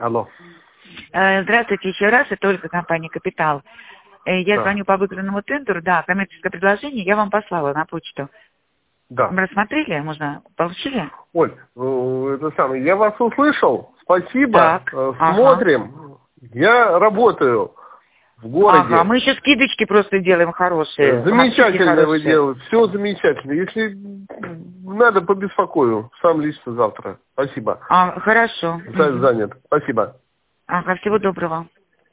Алло. Здравствуйте еще раз, это Ольга, компания «Капитал». Я звоню по выигранному тендеру, да, коммерческое предложение, я вам послала на почту. Да. Рассмотрели, можно, получили? Оль, это самое, я вас услышал, спасибо, Так, смотрим. Я работаю в городе. Ага, мы еще скидочки просто делаем хорошие. Замечательно вы делаете, все замечательно. Если надо, побеспокою, сам лично завтра. Спасибо. Хорошо. Занят, спасибо. Ага, всего доброго.